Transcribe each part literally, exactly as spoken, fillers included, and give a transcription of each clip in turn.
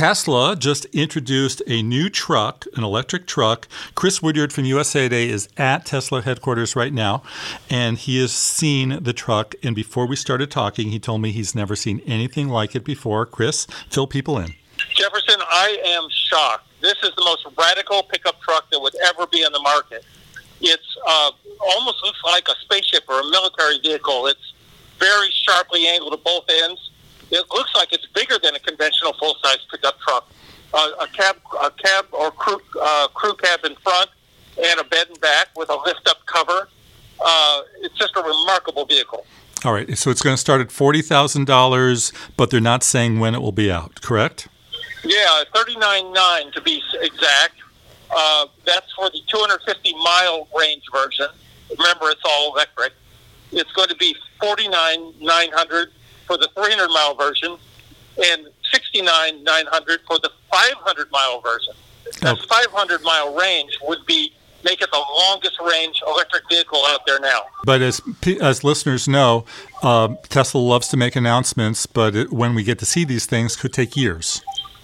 Tesla just introduced a new truck, an electric truck. Chris Woodyard from U S A Today is at Tesla headquarters right now, and he has seen the truck. And before we started talking, he told me he's never seen anything like it before. Chris, fill people in. Jefferson, I am shocked. This is the most radical pickup truck that would ever be on the market. It's uh, almost looks like a spaceship or a military vehicle. It's very sharply angled at both ends. It looks like it's bigger than a conventional full-size pickup truck. Uh, a cab, a cab or crew, uh, crew cab in front, and a bed and back with a lift-up cover. Uh, it's just a remarkable vehicle. All right, so it's going to start at forty thousand dollars, but they're not saying when it will be out, correct? Yeah, thirty-nine thousand nine hundred to be exact. Uh, that's for the two hundred fifty mile range version. Remember, it's all electric. It's going to be forty-nine thousand nine hundred for the three hundred mile version and sixty-nine thousand nine hundred for the five hundred mile version. That Oh. five hundred mile range would be make it the longest range electric vehicle out there now. But as as listeners know, uh, Tesla loves to make announcements, but it, when we get to see these things, could take years.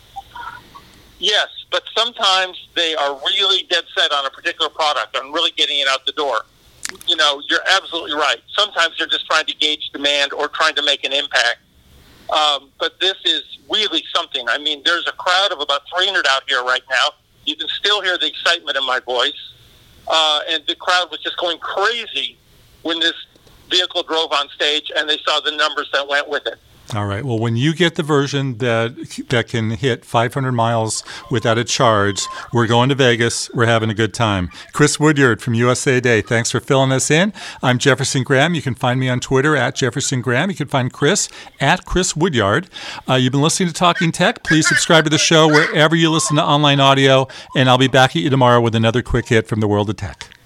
Yes, but sometimes they are really dead set on a particular product, on really getting it out the door. You know, you're absolutely right. Sometimes they're just trying to gauge demand or trying to make an impact. Um, but this is really something. I mean, there's a crowd of about three hundred out here right now. You can still hear the excitement in my voice. Uh, and the crowd was just going crazy when this vehicle drove on stage and they saw the numbers that went with it. All right. Well, when you get the version that that can hit five hundred miles without a charge, we're going to Vegas. We're having a good time. Chris Woodyard from U S A Today, thanks for filling us in. I'm Jefferson Graham. You can find me on Twitter at Jefferson Graham. You can find Chris at Chris Woodyard. Uh, you've been listening to Talking Tech. Please subscribe to the show wherever you listen to online audio, and I'll be back at you tomorrow with another quick hit from the world of tech.